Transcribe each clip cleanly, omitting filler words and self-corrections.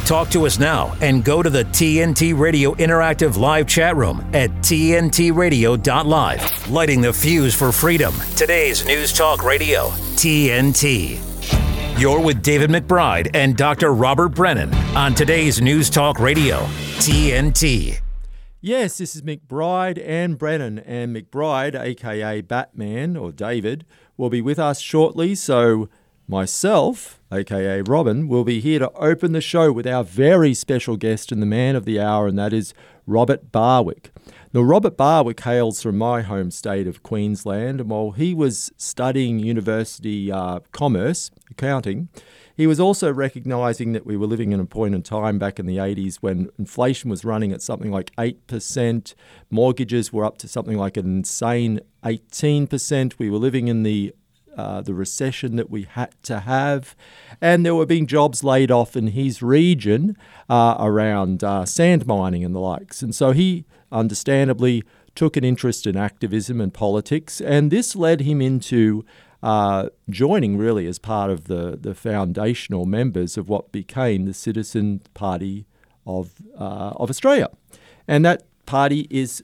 Talk to us now and go to the TNT Radio Interactive Live chat room at tntradio.live. Lighting the fuse for freedom. Today's News Talk Radio, TNT. You're with David McBride and Dr. Robert Brennan on today's News Talk Radio, TNT. Yes, this is McBride and Brennan, and McBride, aka Batman or David, will be with us shortly. So myself, aka Robin, will be here to open the show with our very special guest and the man of the hour, and that is Robert Barwick. Now, Robert Barwick hails from my home state of Queensland, and while he was studying university commerce, accounting, he was also recognising that we were living in a point in time back in the 80s when inflation was running at something like 8%, mortgages were up to something like an insane 18%. We were living in the recession that we had to have, and there were being jobs laid off in his region around sand mining and the likes. And so he understandably took an interest in activism and politics, and this led him into joining really as part of the foundational members of what became the Citizen Party of Australia. And that party is,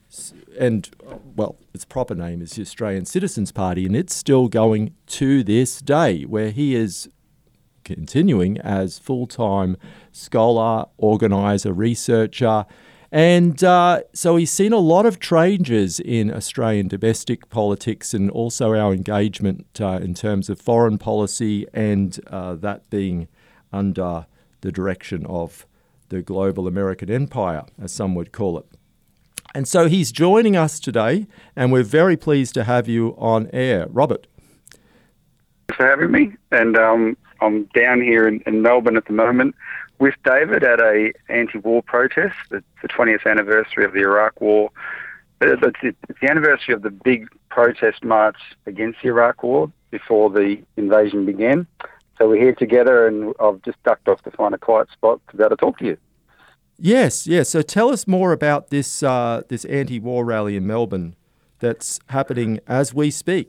its proper name is the Australian Citizens Party, and it's still going to this day, where he is continuing as full-time scholar, organiser, researcher. And so he's seen a lot of changes in Australian domestic politics and also our engagement in terms of foreign policy, and that being under the direction of the global American empire, as some would call it. And so he's joining us today, and we're very pleased to have you on air. Robert. Thanks for having me. And I'm down here in Melbourne at the moment with David at a anti-war protest. It's the 20th anniversary of the Iraq War. It's the anniversary of the big protest march against the Iraq War before the invasion began. So we're here together, and I've just ducked off to find a quiet spot to be able to talk to you. Yes. So tell us more about this anti-war rally in Melbourne that's happening as we speak.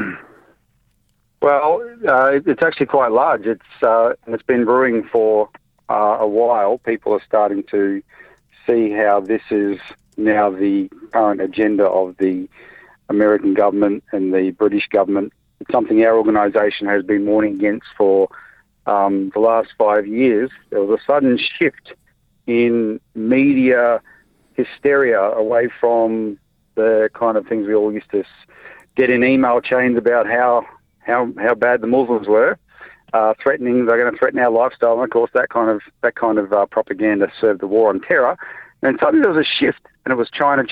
Well, it's actually quite large. It's been brewing for a while. People are starting to see how this is now the current agenda of the American government and the British government. It's something our organisation has been warning against for the last 5 years. There was a sudden shift in media hysteria away from the kind of things we all used to get in email chains about how bad the Muslims were, threatening they're going to threaten our lifestyle, and of course that kind of propaganda served the war on terror. And suddenly there was a shift, and it was China,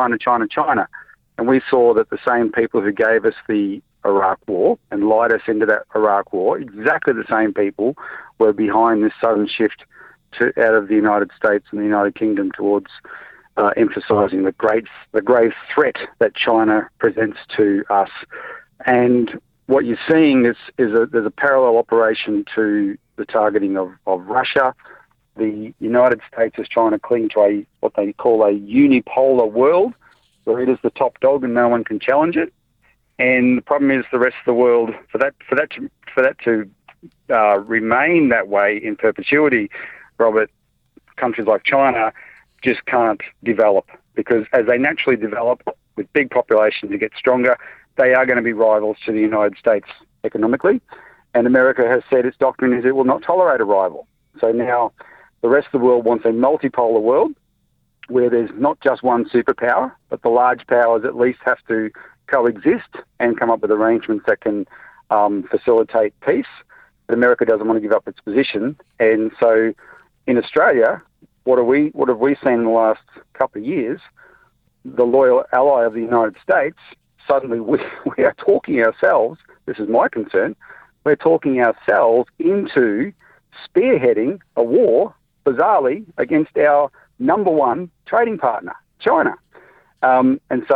and we saw that the same people who gave us the Iraq War and lied us into that Iraq War, exactly the same people were behind this sudden shift out of the United States and the United Kingdom towards emphasising the grave threat that China presents to us. And what you're seeing is there's a parallel operation to the targeting of Russia. The United States is trying to cling to what they call a unipolar world, where it is the top dog and no one can challenge it. And the problem is the rest of the world, for that to remain that way in perpetuity, Robert, countries like China just can't develop, because as they naturally develop with big populations to get stronger, they are going to be rivals to the United States economically. And America has said its doctrine is it will not tolerate a rival. So now the rest of the world wants a multipolar world where there's not just one superpower, but the large powers at least have to coexist and come up with arrangements that can facilitate peace. But America doesn't want to give up its position. And so in Australia, what have we seen in the last couple of years? The loyal ally of the United States, suddenly we are talking ourselves, this is my concern, we're talking ourselves into spearheading a war, bizarrely, against our number one trading partner, China. And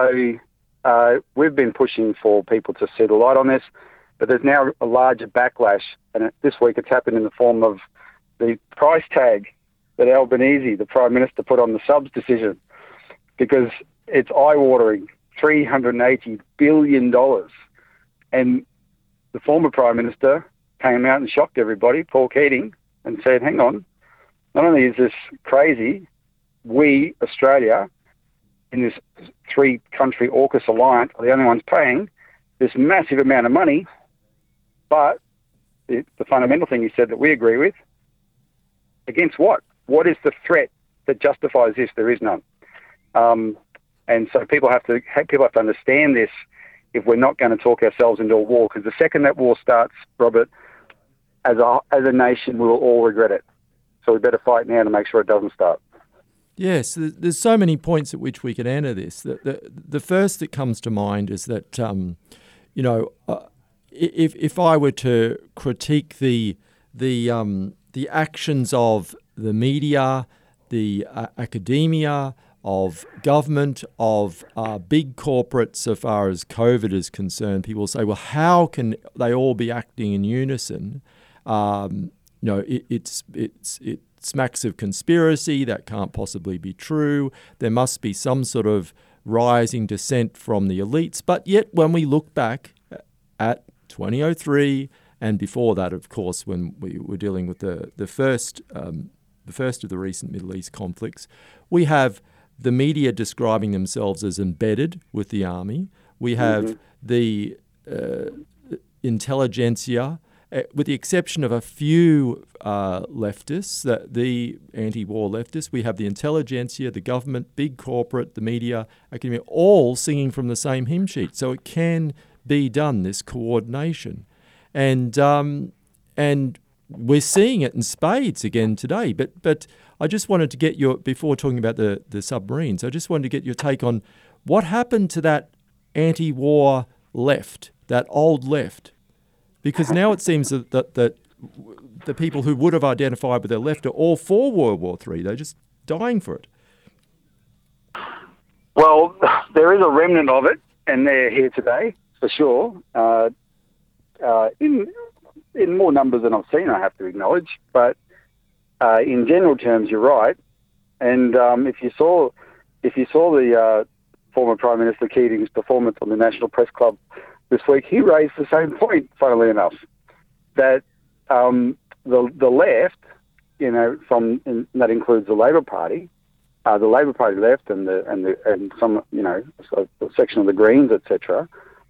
so we've been pushing for people to see the light on this, but there's now a larger backlash, and this week it's happened in the form of the price tag that Albanese, the Prime Minister, put on the subs decision, because it's eye-watering, $380 billion. And the former Prime Minister came out and shocked everybody, Paul Keating, and said, hang on, not only is this crazy, we, Australia, in this 3-country AUKUS alliance, are the only ones paying this massive amount of money. But the fundamental thing you said that we agree with, against what? What is the threat that justifies this? There is none. And so people have to understand this if we're not going to talk ourselves into a war, because the second that war starts, Robert, as a nation, we will all regret it. So we better fight now to make sure it doesn't start. Yes, there's so many points at which we could enter this. The first that comes to mind is that, if I were to critique the actions of the media, the academia, of government, of big corporates, so far as COVID is concerned, people say, well, how can they all be acting in unison? It smacks of conspiracy. That can't possibly be true. There must be some sort of rising dissent from the elites. But yet, when we look back at 2003 and before that, of course, when we were dealing with the first of the recent Middle East conflicts, we have the media describing themselves as embedded with the army. We have the intelligentsia, with the exception of a few leftists, the anti-war leftists. We have the intelligentsia, the government, big corporate, the media, academia, all singing from the same hymn sheet. So it can be done, this coordination. And we're seeing it in spades again today. But I just wanted to get before talking about the submarines, I just wanted to get your take on what happened to that anti-war left, that old left. Because now it seems that the people who would have identified with their left are all for World War III. They're just dying for it. Well, there is a remnant of it, and they're here today, for sure. In more numbers than I've seen, I have to acknowledge. But in general terms, you're right. And if you saw the former Prime Minister Keating's performance on the National Press Club this week, he raised the same point, funnily enough, that the left, and that includes the Labor Party left, and some, a section of the Greens, etc.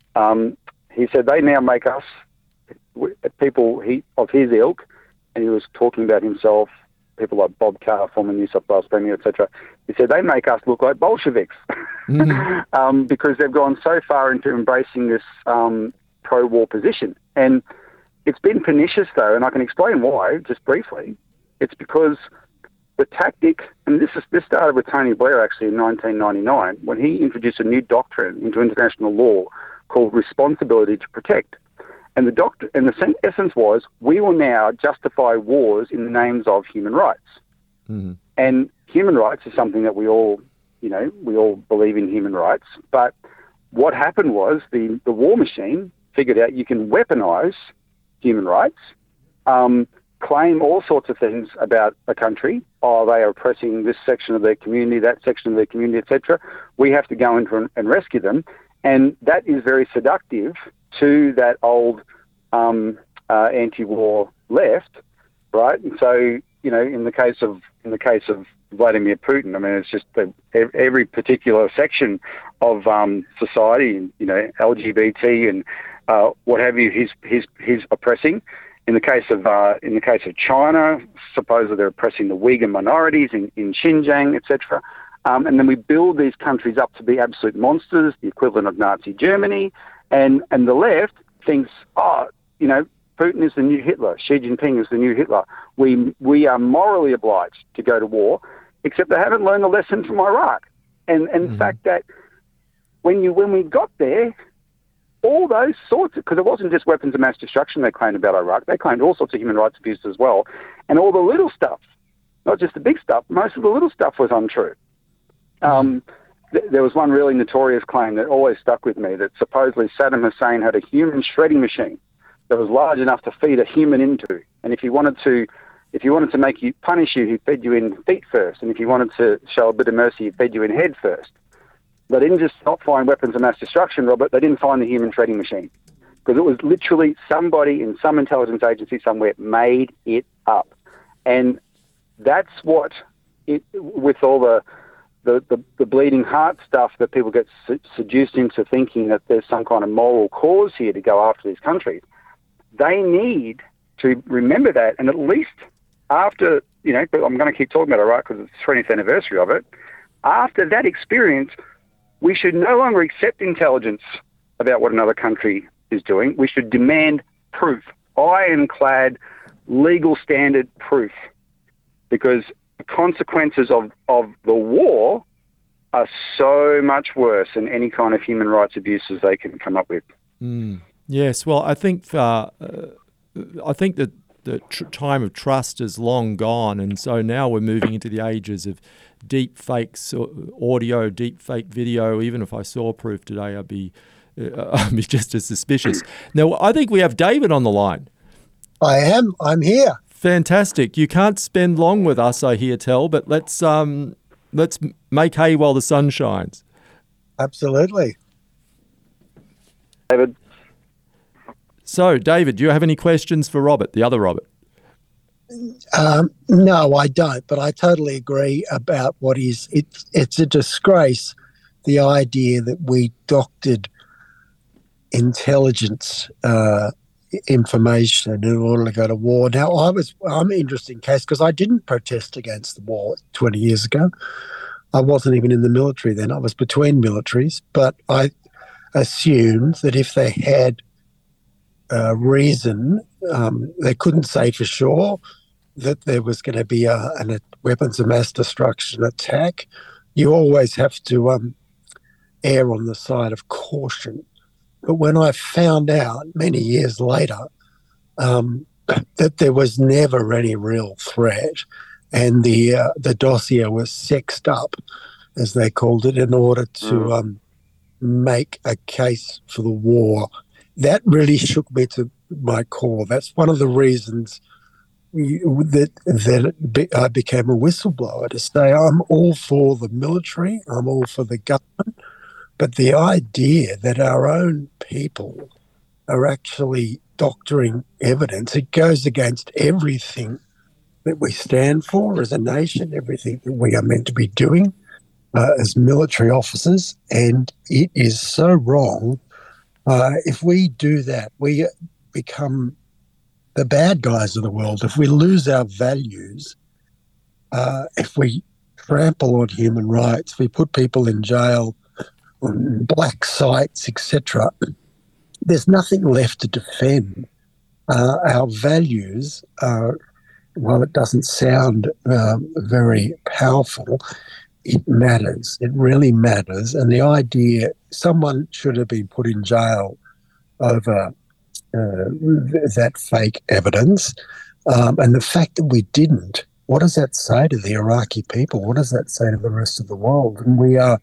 He said they now make us people of his ilk, and he was talking about himself, people like Bob Carr, former New South Wales Premier, etc. He said they make us look like Bolsheviks because they've gone so far into embracing this pro-war position. And it's been pernicious, though, and I can explain why, just briefly. It's because the tactic, and this started with Tony Blair, actually, in 1999, when he introduced a new doctrine into international law called responsibility to protect. And the essence was, we will now justify wars in the names of human rights. Mm-hmm. And human rights is something that we all believe in human rights. But what happened was the war machine figured out you can weaponize human rights, claim all sorts of things about a country. Oh, they are oppressing this section of their community, that section of their community, etc. We have to go in and rescue them. And that is very seductive to that old anti-war left, right? And so, in the case of Vladimir Putin, I mean, it's just every particular section of society, LGBT and what have you, he's oppressing. In the case of China, supposedly they're oppressing the Uyghur minorities in Xinjiang, etc. And then we build these countries up to be absolute monsters, the equivalent of Nazi Germany, and the left thinks, Putin is the new Hitler, Xi Jinping is the new Hitler. We are morally obliged to go to war, except they haven't learned the lesson from Iraq. And the fact that when we got there, all those sorts of, because it wasn't just weapons of mass destruction they claimed about Iraq, they claimed all sorts of human rights abuses as well, and all the little stuff, not just the big stuff, most of the little stuff was untrue. There was one really notorious claim that always stuck with me, that supposedly Saddam Hussein had a human shredding machine that was large enough to feed a human into. And if he wanted to punish you, he fed you in feet first. And if he wanted to show a bit of mercy, he fed you in head first. They didn't just not find weapons of mass destruction, Robert, they didn't find the human shredding machine. Because it was literally somebody in some intelligence agency somewhere made it up. And that's what, with all the bleeding heart stuff that people get seduced into thinking that there's some kind of moral cause here to go after these countries. They need to remember that, and at least after, but I'm going to keep talking about it, right, because it's the 20th anniversary of it. After that experience, we should no longer accept intelligence about what another country is doing. We should demand proof, ironclad, legal standard proof, because the consequences of the war are so much worse than any kind of human rights abuses they can come up with. Yes, well, I think that the time of trust is long gone, and so now we're moving into the ages of deep fakes, audio, deep fake video. Even if I saw proof today, I'd be just as suspicious. Now, I think we have David on the line. I am. I'm here. Fantastic. You can't spend long with us, I hear tell, but let's make hay while the sun shines. Absolutely. David. So, David, do you have any questions for Robert, the other Robert? No, I don't, but I totally agree about it's a disgrace, the idea that we doctored intelligence information in order to go to war. Now, I'm an interesting case because I didn't protest against the war 20 years ago. I wasn't even in the military then. I was between militaries, but I assumed that if they had reason, they couldn't say for sure that there was going to be a weapons of mass destruction attack. You always have to err on the side of caution. But when I found out many years later that there was never any real threat, and the dossier was sexed up, as they called it, in order to make a case for the war, that really shook me to my core. That's one of the reasons that I became a whistleblower, to say I'm all for the military, I'm all for the government, but the idea that our own people are actually doctoring evidence, it goes against everything that we stand for as a nation, everything that we are meant to be doing as military officers, and it is so wrong. If we do that, we become the bad guys of the world. If we lose our values, if we trample on human rights, if we put people in jail, on black sites, etc., there's nothing left to defend. Our values are, while it doesn't sound very powerful, it matters. It really matters. And the idea someone should have been put in jail over that fake evidence, and the fact that we didn't, what does that say to the Iraqi people? What does that say to the rest of the world? And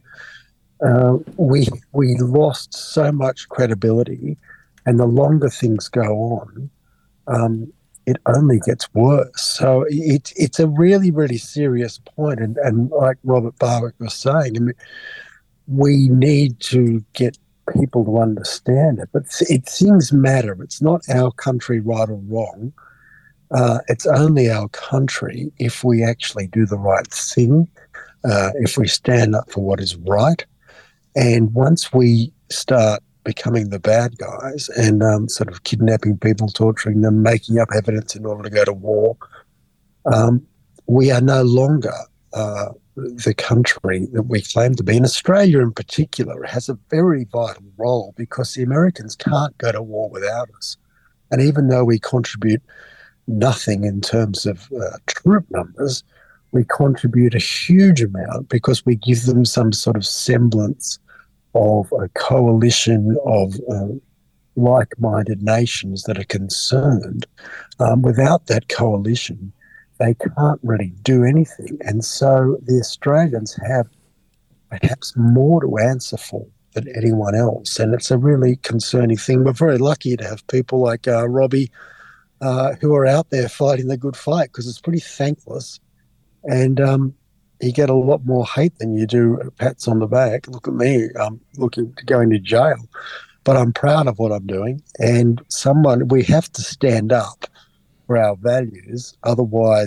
we lost so much credibility, and the longer things go on, it only gets worse. So it's a really, really serious point. And like Robert Barwick was saying, I mean, we need to get people to understand it. But things matter. It's not our country right or wrong. It's only our country if we actually do the right thing, if we stand up for what is right. And once we start becoming the bad guys and sort of kidnapping people, torturing them, making up evidence in order to go to war, we are no longer the country that we claim to be. And Australia in particular has a very vital role because the Americans can't go to war without us. And even though we contribute nothing in terms of troop numbers, we contribute a huge amount because we give them some sort of semblance of a coalition of like-minded nations that are concerned. Without that coalition, they can't really do anything. And so the Australians have perhaps more to answer for than anyone else. And it's a really concerning thing. We're very lucky to have people like Robbie who are out there fighting the good fight, because it's pretty thankless. And you get a lot more hate than you do pats on the back. Look at me, I'm looking to go into jail. But I'm proud of what I'm doing. And we have to stand up for our values. Otherwise,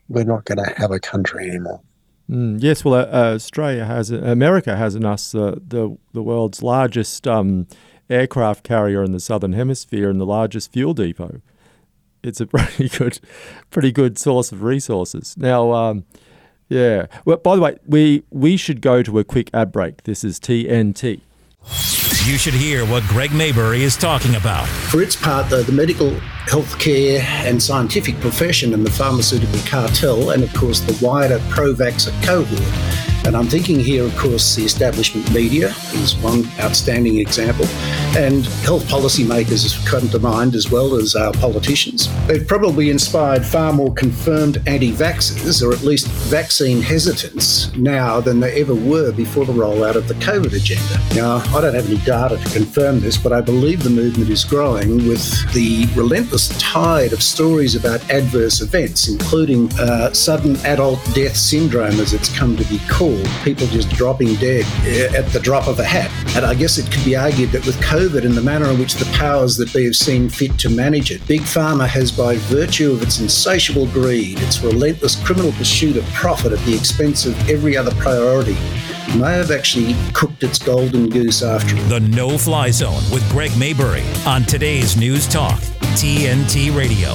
we're not going to have a country anymore. Yes, well, America has in us the world's largest aircraft carrier in the southern hemisphere and the largest fuel depot. It's a pretty good source of resources. Now, yeah. Well, by the way, we should go to a quick ad break. This is TNT. You should hear what Greg Maybury is talking about. For its part, though, the medical, healthcare and scientific profession and the pharmaceutical cartel, and of course the wider pro-vaxxer cohort, and I'm thinking here, of course, the establishment media is one outstanding example, and health policymakers come to mind, as well as our politicians. They've probably inspired far more confirmed anti-vaxxers, or at least vaccine hesitants, now than there ever were before the rollout of the COVID agenda. Now, I don't have any data to confirm this, but I believe the movement is growing with the relentless tide of stories about adverse events, including sudden adult death syndrome, as it's come to be called, people just dropping dead at the drop of a hat. And I guess it could be argued that with COVID and the manner in which the powers that be have seen fit to manage it, Big Pharma has, by virtue of its insatiable greed, its relentless criminal pursuit of profit at the expense of every other priority, may have actually cooked its golden goose after all. The No-Fly Zone with Greg Maybury on today's News Talk, TNT Radio.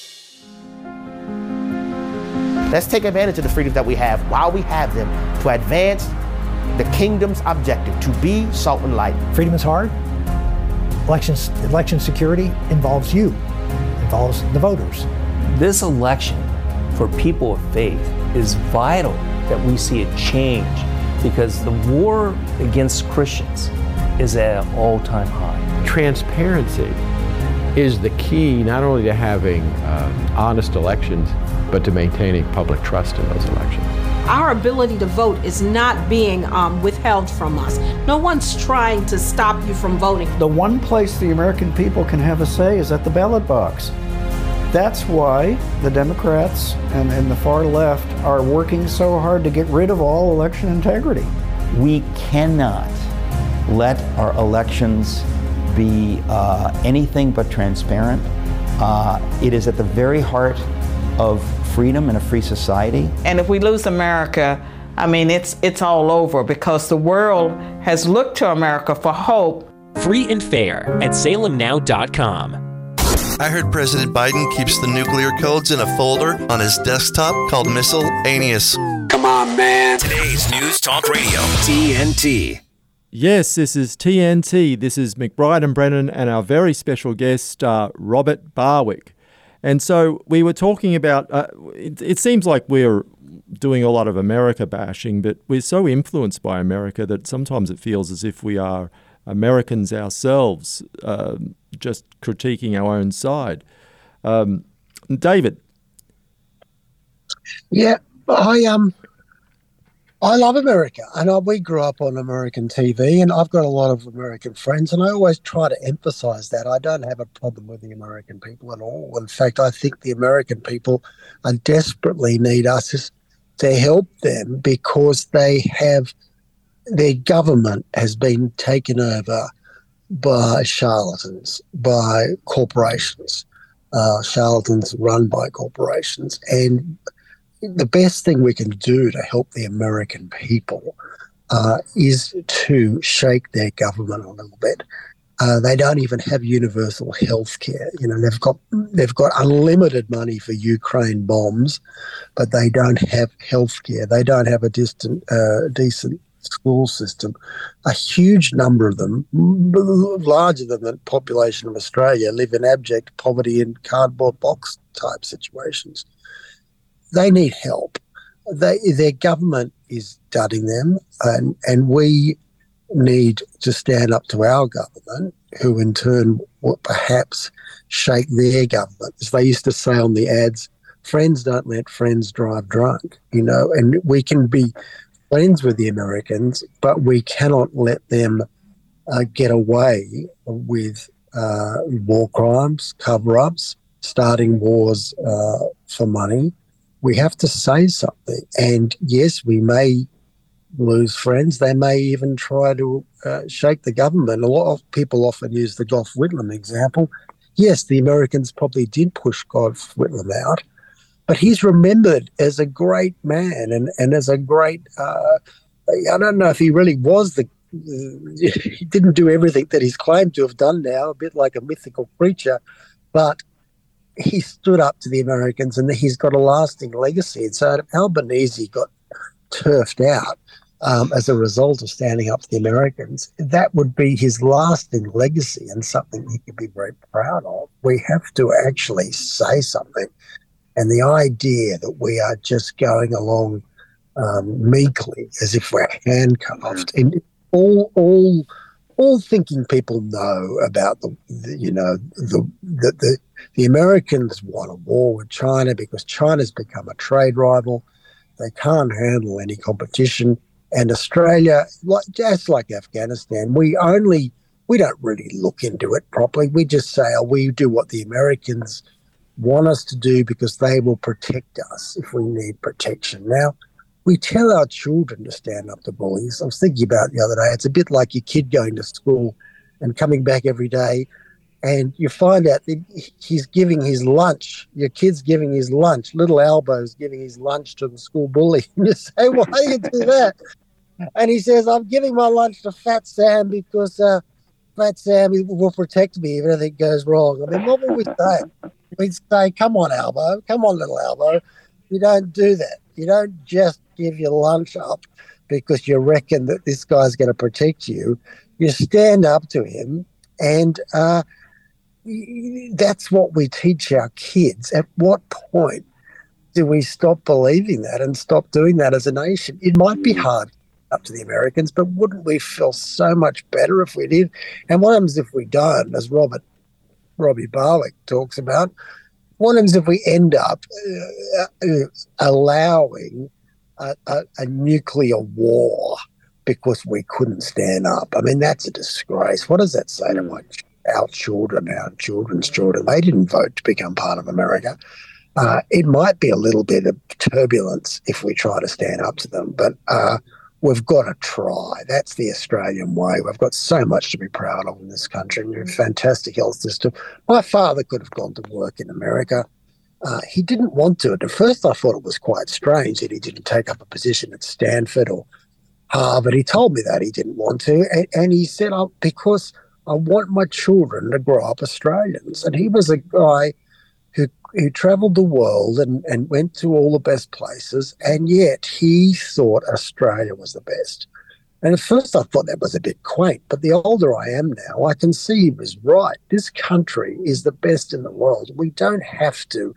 Let's take advantage of the freedoms that we have while we have them to advance the kingdom's objective, to be salt and light. Freedom is hard. Election security involves you, involves the voters. This election for people of faith is vital that we see it change, because the war against Christians is at an all-time high. Transparency is the key not only to having honest elections, but to maintaining public trust in those elections. Our ability to vote is not being withheld from us. No one's trying to stop you from voting. The one place the American people can have a say is at the ballot box. That's why the Democrats and the far left are working so hard to get rid of all election integrity. We cannot let our elections be anything but transparent. It is at the very heart of freedom in a free society. And if we lose America, I mean, it's all over, because the world has looked to America for hope. Free and fair at salemnow.com. I heard President Biden keeps the nuclear codes in a folder on his desktop called Miscellaneous. Come on, man. Today's News Talk Radio, TNT. Yes, this is TNT. This is McBride and Brennan and our very special guest, Robert Barwick. And so we were talking about, it seems like we're doing a lot of America bashing, but we're so influenced by America that sometimes it feels as if we are Americans ourselves, just critiquing our own side. David. Yeah, I love America, and we grew up on American TV, and I've got a lot of American friends, and I always try to emphasize that. I don't have a problem with the American people at all. In fact, I think the American people desperately need us to help them, because their government has been taken over by charlatans, by corporations, charlatans run by corporations. And the best thing we can do to help the American people is to shake their government a little bit. They don't even have universal health care. You know, they've got unlimited money for Ukraine bombs, but they don't have health care. They don't have a decent school system. A huge number of them, larger than the population of Australia, live in abject poverty in cardboard box type situations. They need help. Their government is dudding them, and we need to stand up to our government, who in turn will perhaps shake their government. As they used to say on the ads, friends don't let friends drive drunk, you know, and we can be friends with the Americans, but we cannot let them get away with war crimes, cover-ups, starting wars for money. We have to say something. And yes, we may lose friends. They may even try to shake the government. A lot of people often use the Gough Whitlam example. Yes, the Americans probably did push Gough Whitlam out, but he's remembered as a great man and as a great, I don't know if he really was he didn't do everything that he's claimed to have done now, a bit like a mythical creature, but he stood up to the Americans and he's got a lasting legacy. And so Albanese got turfed out as a result of standing up to the Americans. That would be his lasting legacy and something he could be very proud of. We have to actually say something. And the idea that we are just going along meekly as if we're handcuffed, and all thinking people know about the Americans want a war with China because China's become a trade rival. They can't handle any competition. And Australia, just like Afghanistan, we don't really look into it properly. We just say, we do what the Americans want us to do because they will protect us if we need protection. Now, we tell our children to stand up to bullies. I was thinking about it the other day. It's a bit like your kid going to school and coming back every day, and you find out that he's giving his lunch. Your kid's giving his lunch. Little Albo's giving his lunch to the school bully. And you say, why do you do that? And he says, I'm giving my lunch to Fat Sam because Fat Sam will protect me if anything goes wrong. I mean, what would we say? We'd say, come on, Albo. Come on, little Albo. You don't do that. You don't just give your lunch up because you reckon that this guy's going to protect you. You stand up to him, and that's what we teach our kids. At what point do we stop believing that and stop doing that as a nation? It might be hard up to the Americans, but wouldn't we feel so much better if we did? And what happens if we don't, as Robbie Barwick talks about? What happens if we end up allowing a nuclear war because we couldn't stand up? I mean, that's a disgrace. What does that say to our children, our children's children? They didn't vote to become part of America. It might be a little bit of turbulence if we try to stand up to them, but we've got to try. That's the Australian way. We've got so much to be proud of in this country. We have a fantastic health system. My father could have gone to work in America. He didn't want to. At first, I thought it was quite strange that he didn't take up a position at Stanford or Harvard. He told me that he didn't want to. And he said, because I want my children to grow up Australians. And he was a guy who travelled the world and went to all the best places, and yet he thought Australia was the best. And at first I thought that was a bit quaint, but the older I am now, I can see he was right. This country is the best in the world. We don't have to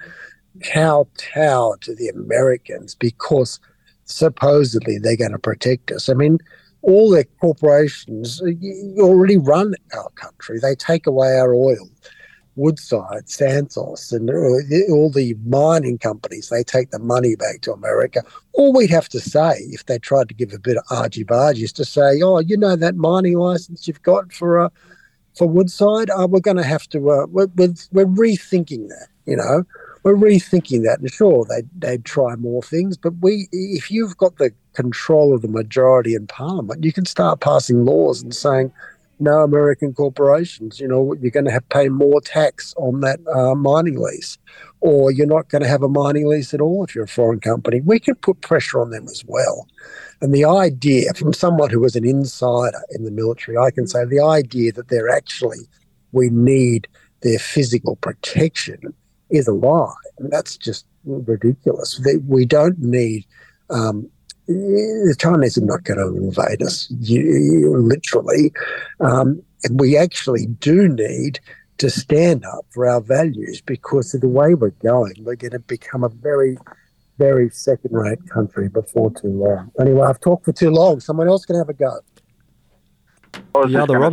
kowtow to the Americans because supposedly they're going to protect us. I mean, all their corporations already run our country. They take away our oil. Woodside, Santos, and all the mining companies, they take the money back to America. All we'd have to say, if they tried to give a bit of argy-bargy, is to say, that mining license you've got for Woodside, we're going to have to, we're rethinking that, We're rethinking that. And sure, they'd try more things, but if you've got the control of the majority in Parliament, you can start passing laws and saying, no American corporations, you're going to have to pay more tax on that mining lease, or you're not going to have a mining lease at all if you're a foreign company. We can put pressure on them as well. And the idea, from someone who was an insider in the military, I can say the idea that we need their physical protection is a lie. And that's just ridiculous. We don't need... the Chinese are not going to invade us, literally. And we actually do need to stand up for our values because of the way we're going. We're going to become a very, very second-rate country before too long. Anyway, I've talked for too long. Someone else can have a go. I was just going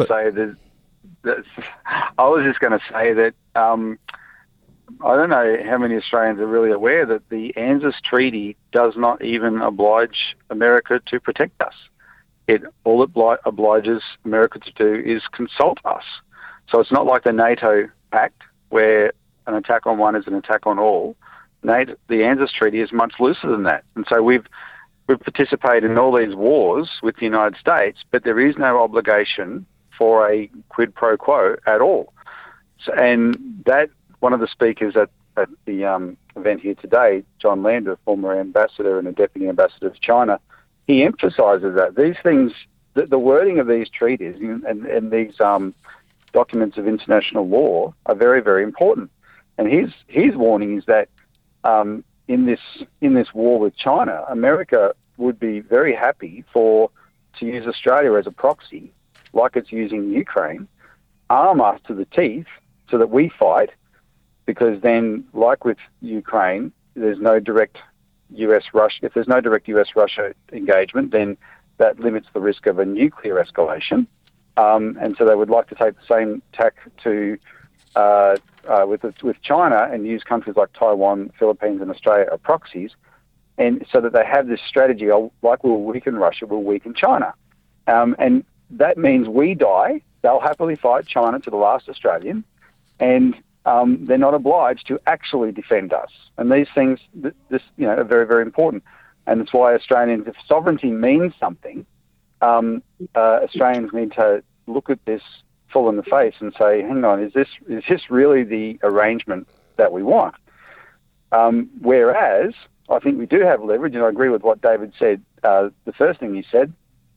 to say that I don't know how many Australians are really aware that the ANZUS Treaty does not even oblige America to protect us. All it obliges America to do is consult us. So it's not like the NATO Pact where an attack on one is an attack on all. The ANZUS Treaty is much looser than that. And so we've participated in all these wars with the United States, but there is no obligation for a quid pro quo at all. So, and that one of the speakers at at the event here today, John Lander, a former ambassador and a deputy ambassador to China, he emphasises that these things, the wording of these treaties and these documents of international law are very, very important. And his warning is that in this war with China, America would be very happy to use Australia as a proxy, like it's using Ukraine, arm us to the teeth so that we fight, because then, like with Ukraine, there's no direct US-Russia. If there's no direct US-Russia engagement, then that limits the risk of a nuclear escalation. And so they would like to take the same tack to with China and use countries like Taiwan, Philippines, and Australia as proxies, and so that they have this strategy of, like we'll weaken Russia, we'll weaken China. And that means we die. They'll happily fight China to the last Australian, and they're not obliged to actually defend us. And these things, are very, very important. And that's why Australians, if sovereignty means something, Australians need to look at this full in the face and say, hang on, is this really the arrangement that we want? Whereas I think we do have leverage, and I agree with what David said, the first thing he said.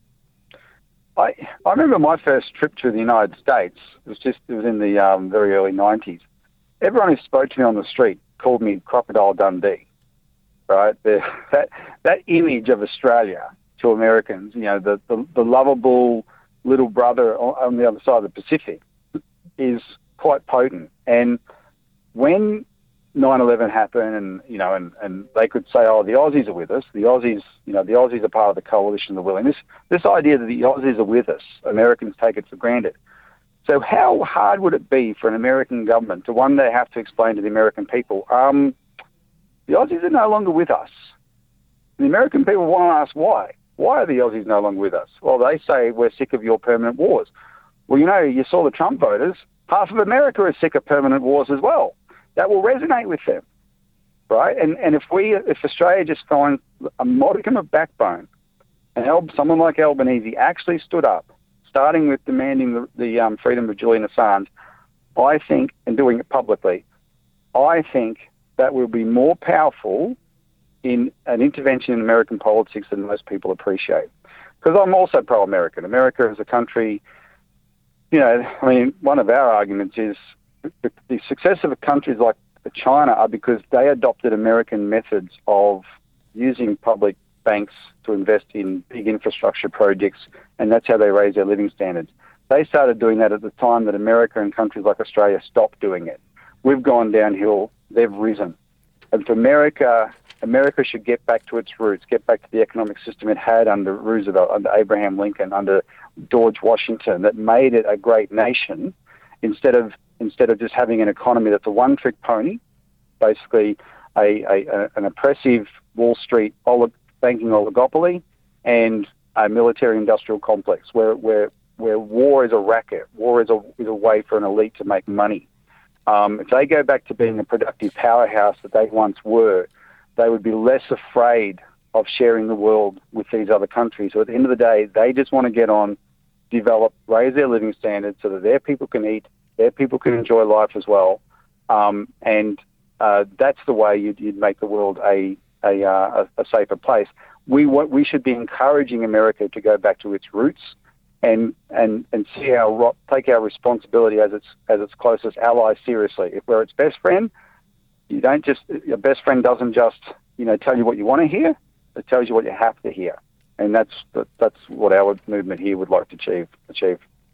I remember my first trip to the United States. It was in the very early 90s. Everyone who spoke to me on the street called me Crocodile Dundee, right? That image of Australia to Americans, the lovable little brother on the other side of the Pacific, is quite potent. And when 9/11 happened, and they could say, "Oh, the Aussies are with us." The Aussies are part of the coalition of the willing. This idea that the Aussies are with us, Americans take it for granted. So how hard would it be for an American government to one day have to explain to the American people, the Aussies are no longer with us? The American people want to ask why. Why are the Aussies no longer with us? Well, they say we're sick of your permanent wars. Well, you saw the Trump voters. Half of America is sick of permanent wars as well. That will resonate with them, right? And if Australia just finds a modicum of backbone, and someone like Albanese actually stood up, starting with demanding the freedom of Julian Assange, I think, and doing it publicly, I think that will be more powerful in an intervention in American politics than most people appreciate. Because I'm also pro-American. America is a country, one of our arguments is the success of countries like China are because they adopted American methods of using public banks to invest in big infrastructure projects, and that's how they raise their living standards. They started doing that at the time that America and countries like Australia stopped doing it. We've gone downhill, they've risen. And for America should get back to its roots, get back to the economic system it had under Roosevelt, under Abraham Lincoln, under George Washington, that made it a great nation, instead of just having an economy that's a one-trick pony, basically an oppressive Wall Street banking oligopoly and a military-industrial complex where war is a racket, war is a way for an elite to make money. If they go back to being a productive powerhouse that they once were, they would be less afraid of sharing the world with these other countries. So at the end of the day, they just want to get on, develop, raise their living standards so that their people can eat, their people can enjoy life as well. And that's the way you'd make the world a safer place. We should be encouraging America to go back to its roots and see take our responsibility as its closest ally seriously. If we're its best friend, your best friend doesn't just tell you what you want to hear; it tells you what you have to hear, and that's what our movement here would like to achieve.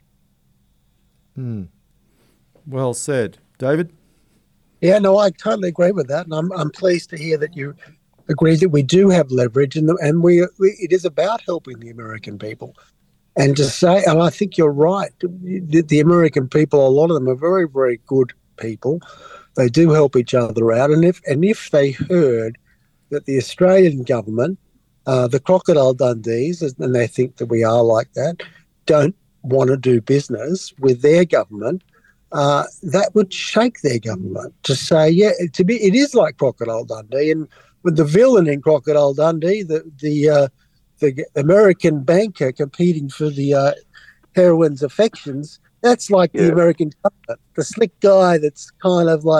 Well said, David. Yeah, no, I totally agree with that, and I'm pleased to hear that you agree that we do have leverage, and it is about helping the American people. And to say, and I think you're right, the American people, a lot of them are very, very good people. They do help each other out, and if they heard that the Australian government, the Crocodile Dundees, and they think that we are like that, don't want to do business with their government, that would shake their government to say, it is like Crocodile Dundee. And with the villain in Crocodile Dundee, the American banker competing for the heroine's affections, that's like the American government, the slick guy that's kind of like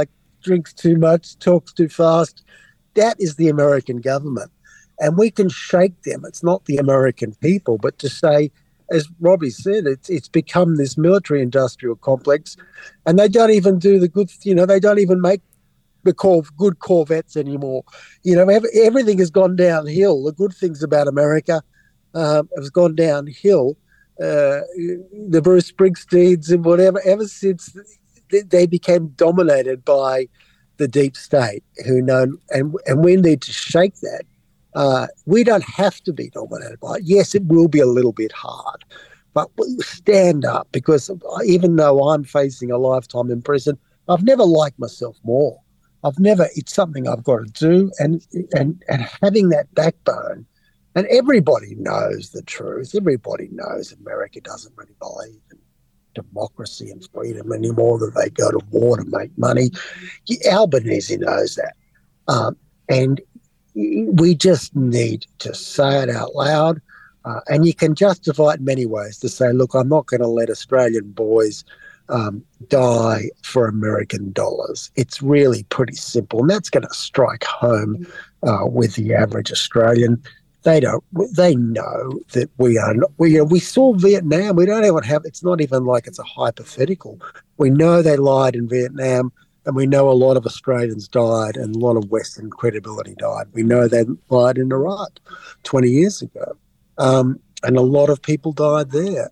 drinks too much, talks too fast. That is the American government. And we can shake them. It's not the American people, but to say, as Robbie said, it's become this military-industrial complex, and they don't even do the good, they don't even make good Corvettes anymore. Everything has gone downhill. The good things about America has gone downhill. The Bruce Springsteens and whatever, ever since they became dominated by the deep state, and we need to shake that. We don't have to be dominated by it. Yes, it will be a little bit hard, but stand up, because even though I'm facing a lifetime in prison, I've never liked myself more. It's something I've got to do, and having that backbone, and everybody knows the truth. Everybody knows America doesn't really believe in democracy and freedom anymore, that they go to war to make money. Albanese knows that. And we just need to say it out loud. And you can justify it in many ways, to say, look, I'm not going to let Australian boys die for American dollars. It's really pretty simple, and that's going to strike home with the average Australian. They know that we saw Vietnam. We don't even have, it's not even like it's a hypothetical. We know they lied in Vietnam, and we know a lot of Australians died, and a lot of Western credibility died. We know they lied in Iraq 20 years ago, and a lot of people died there.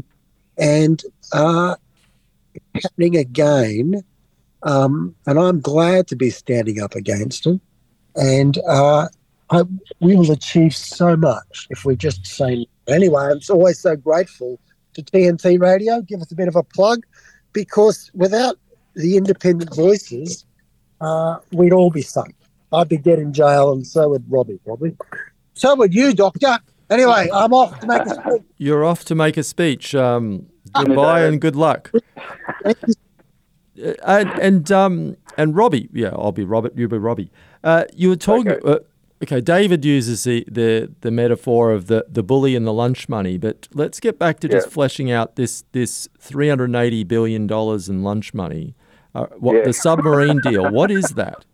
Happening again, and I'm glad to be standing up against it. And we will achieve so much if we just say. Anyway, I'm always so grateful to TNT Radio. Give us a bit of a plug, because without the independent voices, we'd all be sunk. I'd be dead in jail, and so would Robbie, probably. So would you, Doctor. Anyway, I'm off to make a speech. You're off to make a speech. Goodbye and good luck. And Robbie, I'll be Robert, you'll be Robbie. You were talking. Okay, David uses the metaphor of the bully and the lunch money, but let's get back to just fleshing out this $380 billion in lunch money. The submarine deal. What is that?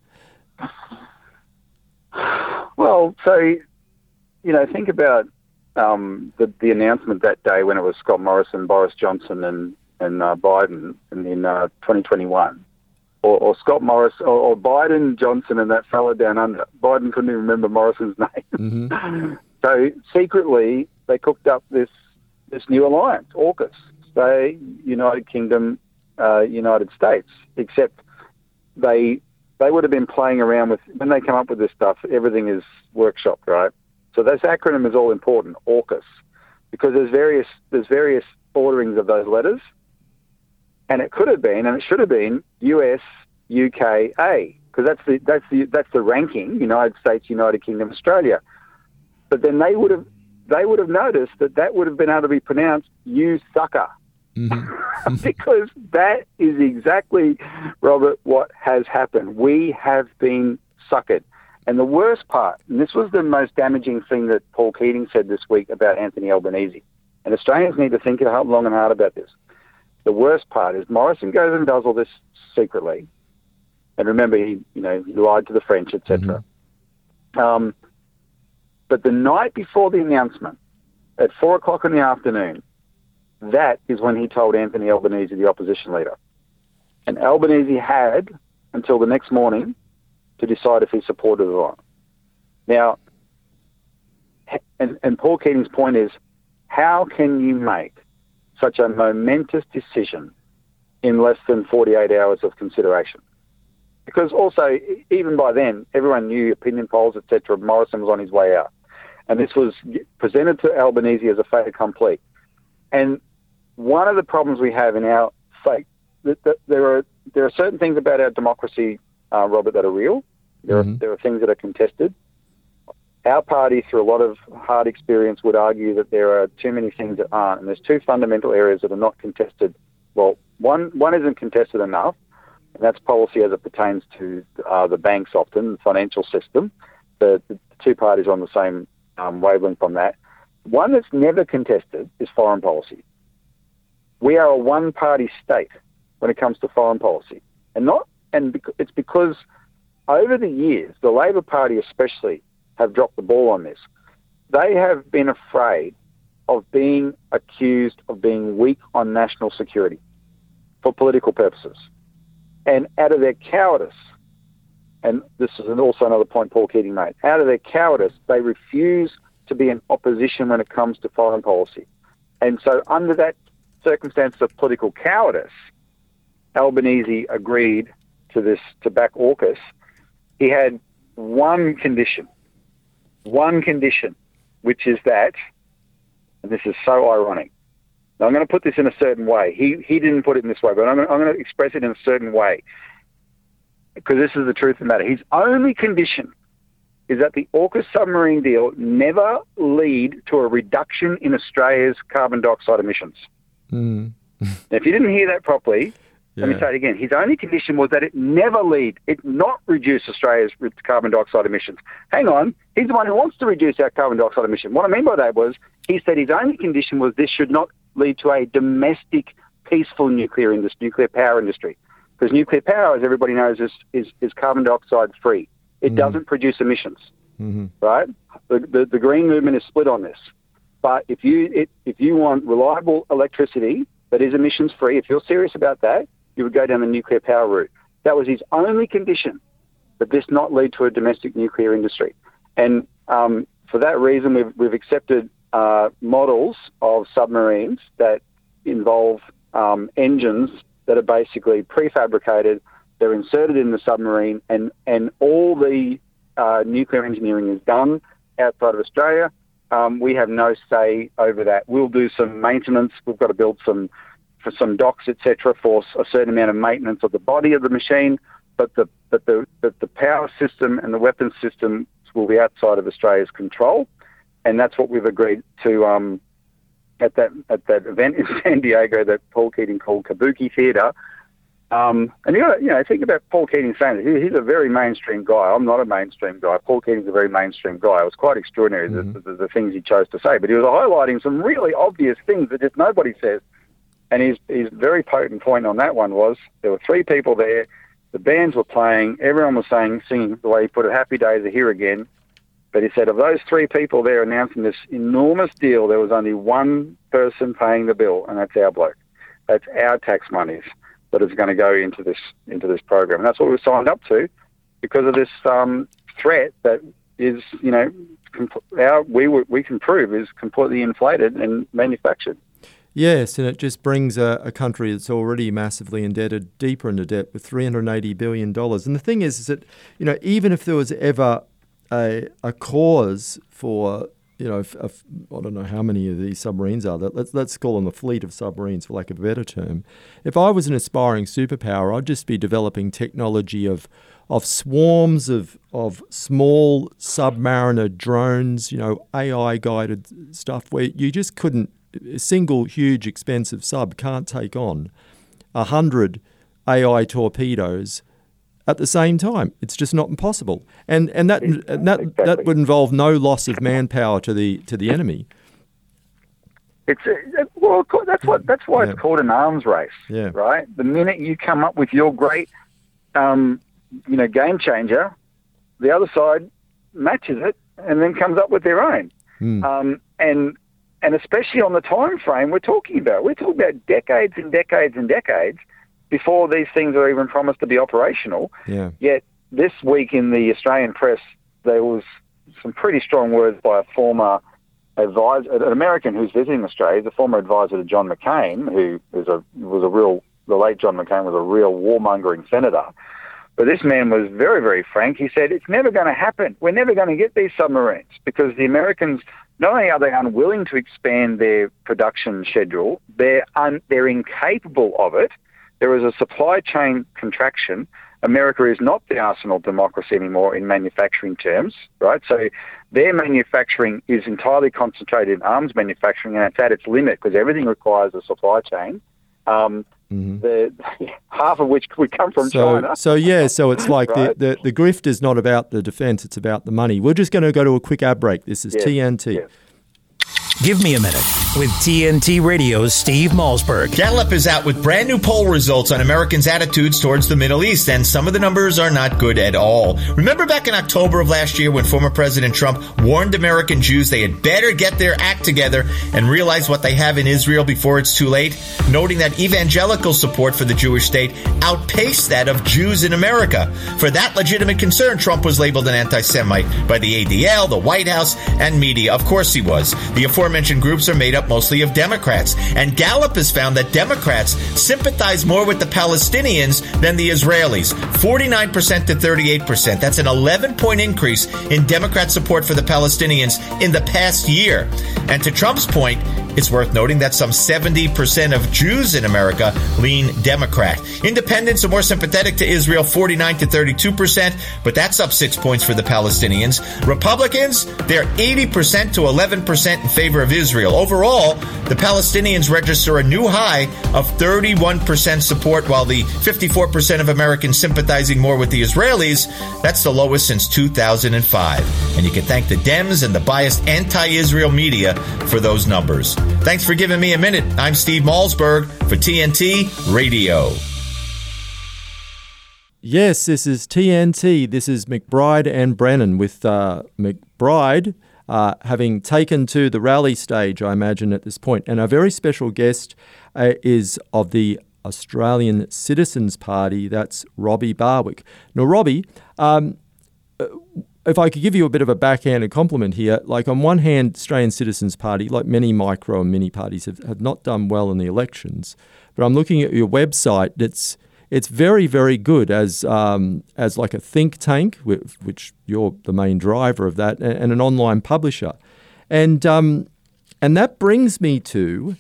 Well, so think about the announcement that day when it was Scott Morrison, Boris Johnson, and Biden in 2021, or Scott Morrison, or Biden, Johnson, and that fella down under. Biden couldn't even remember Morrison's name. Mm-hmm. So secretly, they cooked up this new alliance, AUKUS, say United Kingdom, United States. Except they would have been playing around with, when they come up with this stuff, everything is workshopped, right? So this acronym is all important, AUKUS, because there's various orderings of those letters, and it could have been, and it should have been, US, UK, A, because that's the ranking, United States, United Kingdom, Australia. But then they would have noticed that would have been able to be pronounced "you sucker," because that is exactly, Robert, what has happened. We have been suckered. And the worst part, and this was the most damaging thing that Paul Keating said this week about Anthony Albanese, and Australians need to think long and hard about this. The worst part is Morrison goes and does all this secretly. And remember, he lied to the French, etc. But the night before the announcement, at 4:00 in the afternoon, that is when he told Anthony Albanese, the opposition leader. And Albanese had until the next morning to decide if he supported it or not. Now, and Paul Keating's point is, how can you make such a momentous decision in less than 48 hours of consideration? Because also, even by then, everyone knew, opinion polls, etc., Morrison was on his way out. And this was presented to Albanese as a fait accompli. And one of the problems we have in our fate, there are certain things about our democracy, Robert, that are real. There are things that are contested. Our party, through a lot of hard experience, would argue that there are too many things that aren't. And there's two fundamental areas that are not contested. Well, one isn't contested enough, and that's policy as it pertains to the banks often, the financial system. The two parties are on the same wavelength on that. One that's never contested is foreign policy. We are a one-party state when it comes to foreign policy. And not it's because over the years, the Labor Party especially have dropped the ball on this. They have been afraid of being accused of being weak on national security for political purposes. And out of their cowardice, and this is also another point Paul Keating made, out of their cowardice, they refuse to be in opposition when it comes to foreign policy. And so under that circumstance of political cowardice, Albanese agreed to back AUKUS. He had one condition, which is that, and this is so ironic. Now, I'm going to put this in a certain way. He didn't put it in this way, but I'm going to express it in a certain way because this is the truth of the matter. His only condition is that the AUKUS submarine deal never lead to a reduction in Australia's carbon dioxide emissions. Mm. Now, if you didn't hear that properly, let me say it again. His only condition was that it not reduce Australia's carbon dioxide emissions. Hang on, he's the one who wants to reduce our carbon dioxide emission. What I mean by that was he said his only condition was this should not lead to a domestic, peaceful nuclear power industry. Because nuclear power, as everybody knows, is carbon dioxide free. It doesn't produce emissions, right? The green movement is split on this. But if you want reliable electricity that is emissions free, if you're serious about that, you would go down the nuclear power route. That was his only condition, that this not lead to a domestic nuclear industry. And for that reason, we've accepted models of submarines that involve engines that are basically prefabricated. They're inserted in the submarine, and all the nuclear engineering is done outside of Australia. We have no say over that. We'll do some maintenance. We've got to build some docks, etc., for a certain amount of maintenance of the body of the machine. But the power system and the weapons system will be outside of Australia's control, and that's what we've agreed to at that event in San Diego that Paul Keating called Kabuki Theatre. And think about Paul Keating saying that he's a very mainstream guy. I'm not a mainstream guy. Paul Keating's a very mainstream guy. It was quite extraordinary the things he chose to say, but he was highlighting some really obvious things that just nobody says. And his very potent point on that one was there were 3 people there. The bands were playing. Everyone was singing the way he put it, "Happy Days are here again." But he said of those 3 people there announcing this enormous deal, there was only one person paying the bill, and that's our bloke. That's our tax monies that is going to go into this program. And that's what we signed up to because of this threat that is, we can prove is completely inflated and manufactured. Yes, and it just brings a country that's already massively indebted deeper into debt with $380 billion. And the thing is that, even if there was ever a cause for, I don't know how many of these submarines are. Let's call them a fleet of submarines, for lack of a better term. If I was an aspiring superpower, I'd just be developing technology of swarms of small submariner drones, AI-guided stuff where you just couldn't, a single huge expensive sub can't take on 100 AI torpedoes at the same time. It's just not impossible, and that would involve no loss of manpower to the enemy. That's why it's called an arms race, right? The minute you come up with your great, game changer, the other side matches it and then comes up with their own. And especially on the time frame we're talking about decades and decades and decades before these things are even promised to be operational. Yeah. Yet this week in the Australian press, there was some pretty strong words by a former advisor, an American who's visiting Australia, the former advisor to John McCain, the late John McCain was a real warmongering senator. But this man was very, very frank. He said, it's never going to happen. We're never going to get these submarines because the Americans, not only are they unwilling to expand their production schedule, they're incapable of it. There is a supply chain contraction. America is not the arsenal democracy anymore in manufacturing terms, right? So their manufacturing is entirely concentrated in arms manufacturing, and it's at its limit because everything requires a supply chain. Half of which would come from China. So it's like right? the grift is not about the defence, it's about the money. We're just going to go to a quick ad break. This is TNT. Yes. Give Me a Minute with TNT Radio's Steve Malzberg. Gallup is out with brand new poll results on Americans' attitudes towards the Middle East, and some of the numbers are not good at all. Remember back in October of last year when former President Trump warned American Jews they had better get their act together and realize what they have in Israel before it's too late, noting that evangelical support for the Jewish state outpaced that of Jews in America. For that legitimate concern, Trump was labeled an anti-Semite by the ADL, the White House, and media. Of course he was. The aforementioned groups are made up mostly of Democrats, and Gallup has found that Democrats sympathize more with the Palestinians than the Israelis, 49% to 38%. That's an 11-point increase in Democrat support for the Palestinians in the past year. And to Trump's point, it's worth noting that some 70% of Jews in America lean Democrat. Independents are more sympathetic to Israel, 49 to 32%, but that's up 6 points for the Palestinians. Republicans, they're 80% to 11% in favor of Israel. Overall, the Palestinians register a new high of 31% support, while the 54% of Americans sympathizing more with the Israelis, that's the lowest since 2005. And you can thank the Dems and the biased anti-Israel media for those numbers. Thanks for giving me a minute. I'm Steve Malzberg for TNT Radio. Yes, this is TNT. This is McBride and Brennan, with McBride having taken to the rally stage, I imagine, at this point. And our very special guest is of the Australian Citizens Party. That's Robbie Barwick. Now, Robbie, if I could give you a bit of a backhanded compliment here, like on one hand, Australian Citizens Party, like many micro and mini parties, have not done well in the elections. But I'm looking at your website. It's very, very good as like a think tank, which you're the main driver of that, and an online publisher. And that brings me to,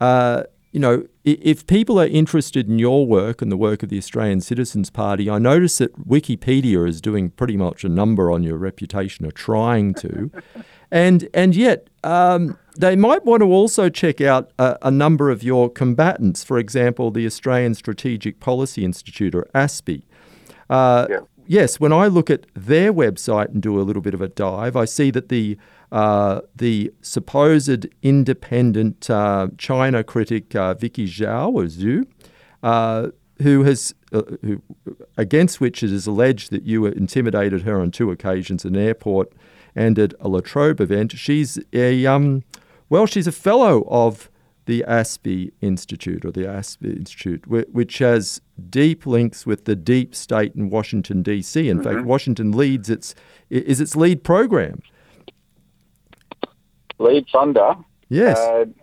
if people are interested in your work and the work of the Australian Citizens Party, I notice that Wikipedia is doing pretty much a number on your reputation, or trying to. And yet, they might want to also check out a number of your combatants. For example, the Australian Strategic Policy Institute, or ASPI. Yes, when I look at their website and do a little bit of a dive, I see that the supposed independent China critic Vicky Zhao, or Zhu, who against which it is alleged that you intimidated her on 2 occasions at an airport and at a La Trobe event. She's she's a fellow of the ASPI Institute, or the ASPI Institute, which has deep links with the deep state in Washington, D.C. In fact, Washington leads its lead program. Lead funder. Yes.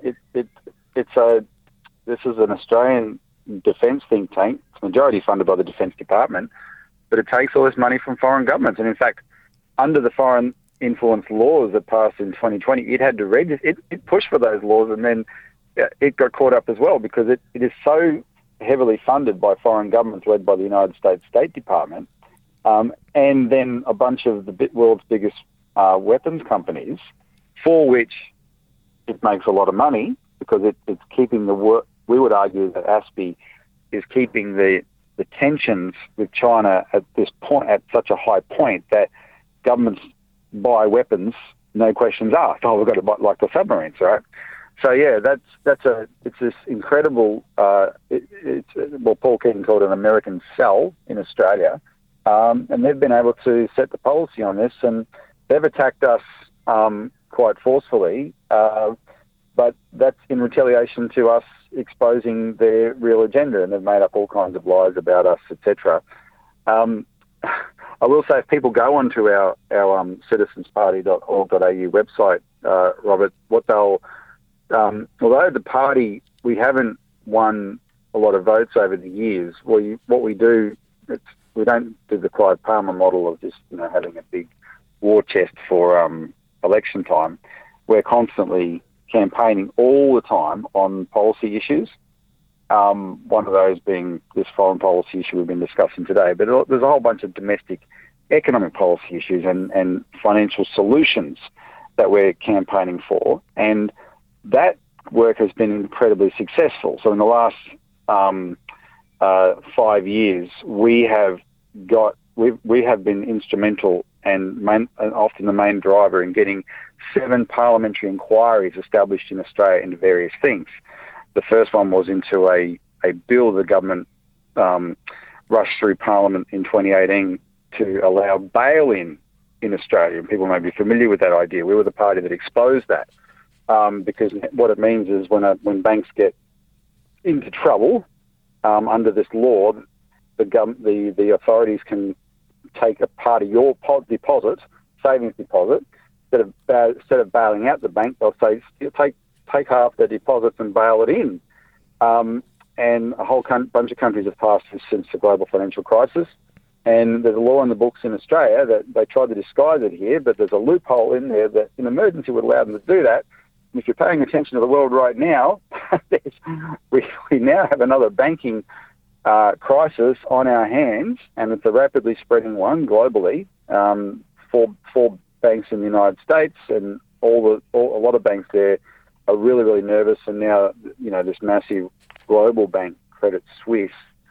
This is an Australian defence think tank. It's majority funded by the Defence Department, but it takes all this money from foreign governments. And in fact, under the foreign influence laws that passed in 2020, it had to register. It pushed for those laws, and then it got caught up as well, because it is so heavily funded by foreign governments led by the United States State Department, and then a bunch of the world's biggest weapons companies, for which it makes a lot of money, because it's keeping the work. We would argue that ASPI is keeping the tensions with China at this point, at such a high point, that governments buy weapons, no questions asked. Oh, we've got to buy, like the submarines, right? So yeah, it's this incredible. Paul Keating called it an American cell in Australia, and they've been able to set the policy on this, and they've attacked us quite forcefully, but that's in retaliation to us exposing their real agenda, and they've made up all kinds of lies about us, etc. I will say, if people go onto our citizensparty.org.au website, Robert, what they'll although the party, we haven't won a lot of votes over the years, what we do, we don't do the Clive Palmer model of just having a big war chest for election time. We're constantly campaigning all the time on policy issues. One of those being this foreign policy issue we've been discussing today. But there's a whole bunch of domestic economic policy issues and financial solutions that we're campaigning for. And that work has been incredibly successful. So in the last 5 years, we have been instrumental and often the main driver in getting 7 parliamentary inquiries established in Australia into various things. The first one was into a bill the government rushed through Parliament in 2018 to allow bail-in Australia. And people may be familiar with that idea. We were the party that exposed that because what it means is when banks get into trouble under this law, the authorities can take a part of your deposit, savings deposit, instead of bailing out the bank, they'll say take half the deposits and bail it in. And a whole bunch of countries have passed this since the global financial crisis. And there's a law in the books in Australia that they tried to disguise it here, but there's a loophole in there that in emergency would allow them to do that. And if you're paying attention to the world right now, we now have another banking crisis on our hands, and it's a rapidly spreading one globally. Four banks in the United States, and a lot of banks there are really, really nervous. And now, this massive global bank, Credit Suisse,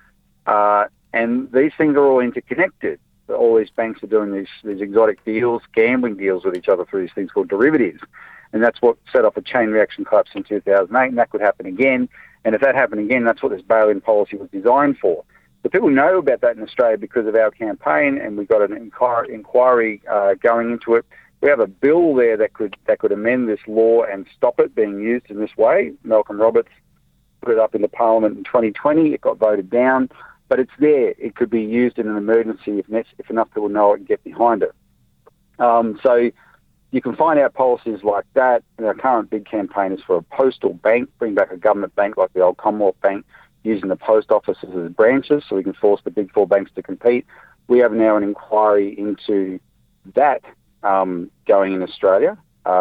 and these things are all interconnected. All these banks are doing these exotic deals, gambling deals with each other through these things called derivatives. And that's what set off a chain reaction collapse in 2008, and that could happen again. And if that happened again, that's what this bail-in policy was designed for. The people know about that in Australia because of our campaign, and we've got an inquiry going into it. We have a bill there that could amend this law and stop it being used in this way. Malcolm Roberts put it up in the Parliament in 2020. It got voted down, but it's there. It could be used in an emergency if enough people know it and get behind it. So you can find out policies like that. And our current big campaign is for a postal bank, bring back a government bank like the old Commonwealth Bank, using the post offices as branches so we can force the big 4 banks to compete. We have now an inquiry into that going in Australia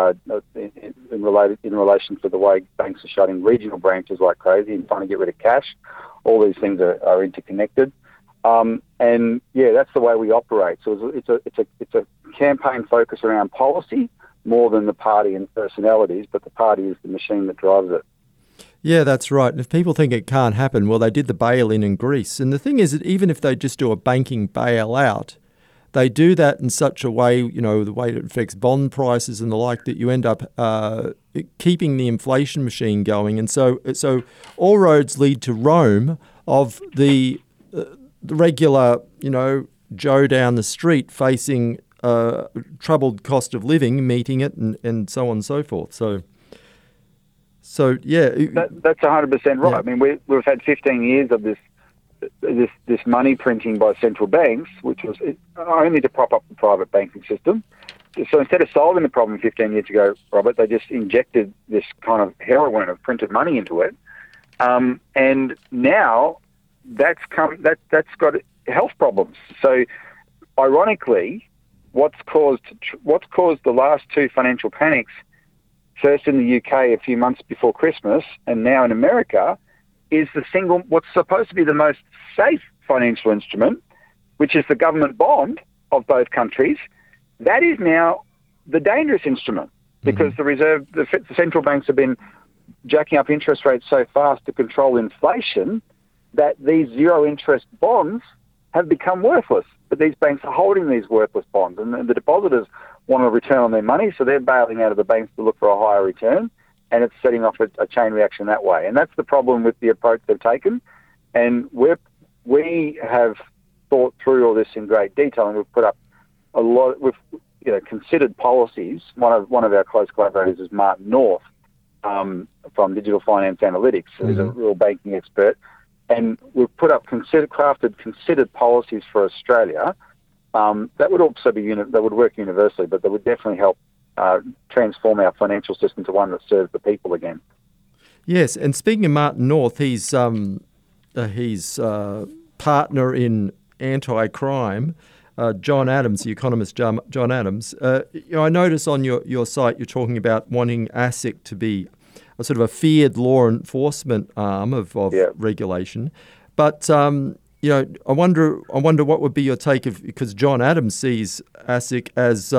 in relation to the way banks are shutting regional branches like crazy and trying to get rid of cash. All these things are interconnected. And yeah, that's the way we operate. So it's a campaign focus around policy more than the party and personalities, but the party is the machine that drives it. Yeah, that's right. And if people think it can't happen, well, they did the bail-in in Greece. And the thing is that even if they just do a banking bailout, they do that in such a way, the way it affects bond prices and the like, that you end up keeping the inflation machine going. And so all roads lead to Rome of the regular, Joe down the street facing troubled cost of living, meeting it, and so on and so forth. So yeah, that's 100% right. Yeah. I mean, we've had 15 years of this money printing by central banks, which was only to prop up the private banking system. So instead of solving the problem 15 years ago, Robert, they just injected this kind of heroin of printed money into it, and now that's got health problems. So ironically, what's caused the last 2 financial panics, first in the UK a few months before Christmas, and now in America, is what's supposed to be the most safe financial instrument, which is the government bond of both countries. That is now the dangerous instrument because the central banks have been jacking up interest rates so fast to control inflation that these zero interest bonds have become worthless. But these banks are holding these worthless bonds, and the depositors want a return on their money, so they're bailing out of the banks to look for a higher return, and it's setting off a chain reaction that way. And that's the problem with the approach they've taken. And we have thought through all this in great detail, and we've put up a lot. We've considered policies. One of our close collaborators is Martin North from Digital Finance Analytics, who's a real banking expert. And we've put up considered policies for Australia that would also that would work universally, but that would definitely help transform our financial system to one that serves the people again. Yes, and speaking of Martin North, he's partner in anti-crime, John Adams, the economist John Adams. I notice on your site you're talking about wanting ASIC to be a sort of a feared law enforcement arm of regulation. But I wonder what would be your take because John Adams sees ASIC as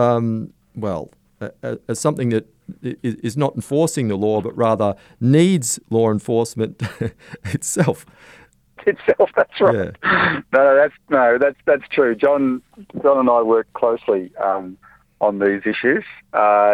as something that is not enforcing the law, but rather needs law enforcement itself. That's right. Yeah. That's true. John and I work closely on these issues.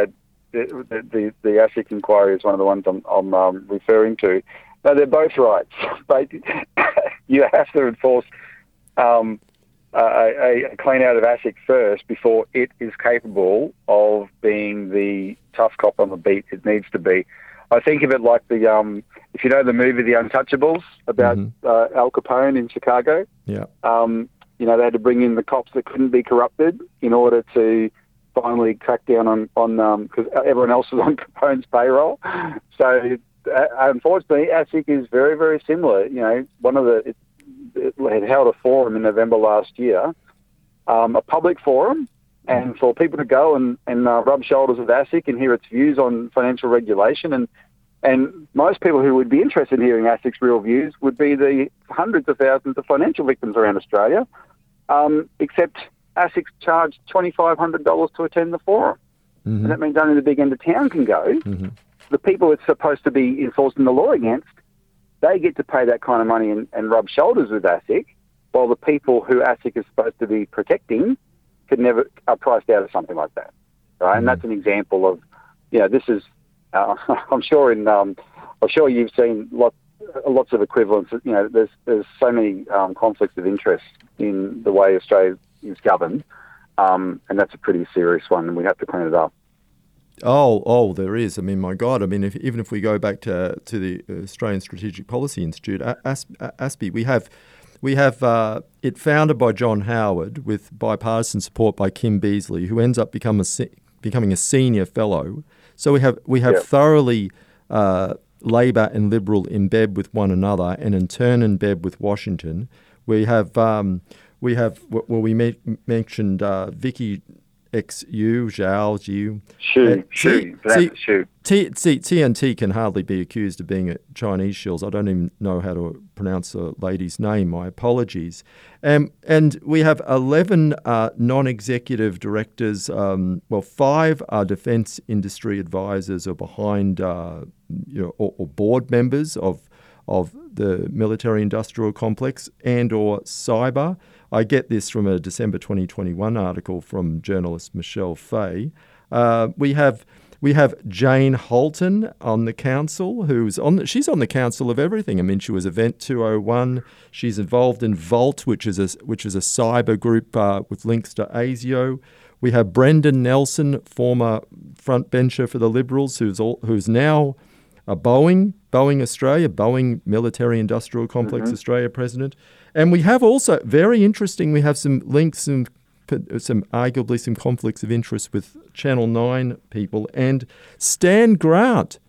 the ASIC inquiry is one of the ones I'm referring to. No, they're both right. But you have to enforce a clean out of ASIC first before it is capable of being the tough cop on the beat it needs to be. I think of it like if you know the movie The Untouchables about Al Capone in Chicago. Yeah. They had to bring in the cops that couldn't be corrupted in order to finally crack down on because everyone else was on Capone's payroll. So unfortunately, ASIC is very, very similar. It had held a forum in November last year, a public forum, and for people to go and rub shoulders with ASIC and hear its views on financial regulation. And most people who would be interested in hearing ASIC's real views would be the hundreds of thousands of financial victims around Australia, except ASIC charged $2,500 to attend the forum. Mm-hmm. And that means only the big end of town can go. Mm-hmm. The people it's supposed to be enforcing the law against, they get to pay that kind of money and rub shoulders with ASIC, while the people who ASIC is supposed to be protecting are priced out of something like that, right? Mm-hmm. And that's an example of, this is. I'm sure you've seen lots of equivalents. There's so many conflicts of interest in the way Australia is governed, and that's a pretty serious one, and we have to clean it up. Oh, there is. I mean, my God. I mean, even if we go back to the Australian Strategic Policy Institute, ASPI, we have it founded by John Howard with bipartisan support by Kim Beazley, who ends up becoming a senior fellow. So we have thoroughly Labor and Liberal in bed with one another, and in turn in bed with Washington. We mentioned Vicky Zhao. TNT can hardly be accused of being a Chinese shills. I don't even know how to pronounce a lady's name. My apologies. And we have 11 non-executive directors. 5 are defence industry advisors or behind, or board members of the military-industrial complex and or cyber. I get this from a December 2021 article from journalist Michelle Fay. We have Jane Holton on the council, she's on the council of everything. I mean, she was Event 201. She's involved in Volt, which is a cyber group with links to ASIO. We have Brendan Nelson, former frontbencher for the Liberals, who's now a Boeing Australia, Boeing Military Industrial Complex Australia president. And we have also, very interesting, we have some links and arguably some conflicts of interest with Channel 9 people, and Stan Grant,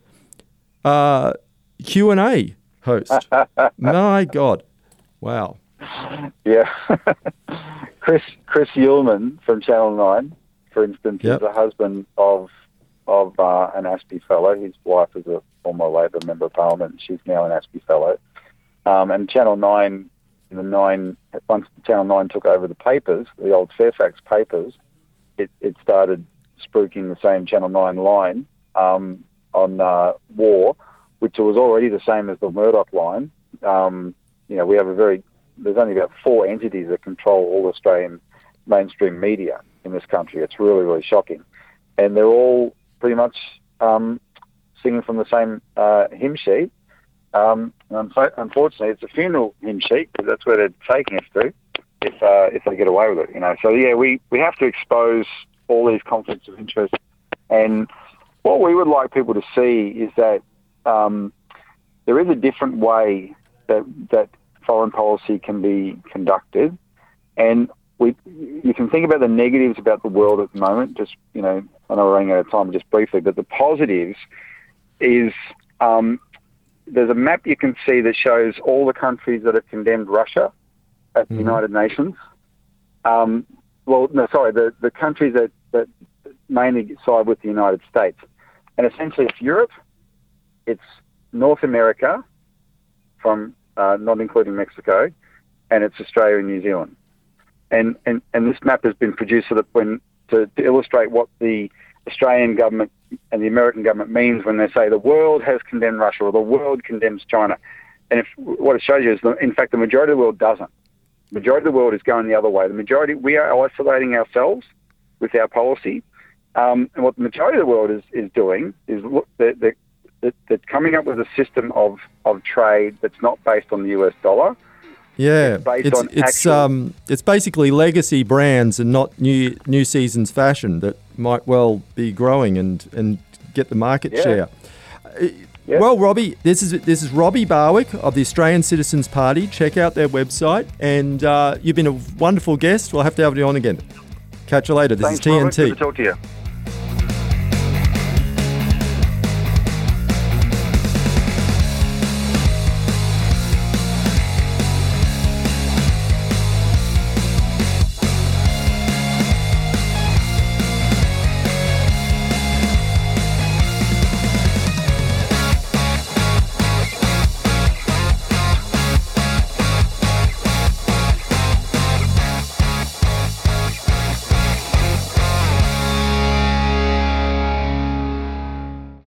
Q&A host. My God. Wow. Yeah. Chris Uhlmann from Channel 9, for instance, is the husband of an ASPI fellow. His wife is a former Labor Member of Parliament. She's now an ASPI fellow. And Channel 9, once Channel 9 took over the papers, the old Fairfax papers, it started spruiking the same Channel 9 line on war, which was already the same as the Murdoch line. We have there's only about 4 entities that control all Australian mainstream media in this country. It's really, really shocking. And they're all pretty much singing from the same hymn sheet. Unfortunately, it's a funeral hymn sheet because that's where they're taking us to if they get away with it. So yeah, we have to expose all these conflicts of interest. And what we would like people to see is that there is a different way that foreign policy can be conducted, and you can think about the negatives about the world at the moment. Just I know we're running out of time, just briefly, but the positives is. There's a map you can see that shows all the countries that have condemned Russia at the United Nations. The countries that mainly side with the United States. And essentially it's Europe, it's North America, from not including Mexico, and it's Australia and New Zealand. And this map has been produced to illustrate what the Australian government and the American government means when they say the world has condemned Russia or the world condemns China. And what it shows you is, in fact, the majority of the world doesn't. The majority of the world is going the other way. We are isolating ourselves with our policy, And what the majority of the world is doing is they're coming up with a system of trade that's not based on the US dollar. Yeah, It's it's basically legacy brands and not new season's fashion that might well be growing and get the market share. Yeah. Well, Robbie, this is Robbie Barwick of the Australian Citizens Party. Check out their website, and you've been a wonderful guest. We'll have to have you on again. Catch you later. This Thanks, is TNT. Robert. Good to talk to you.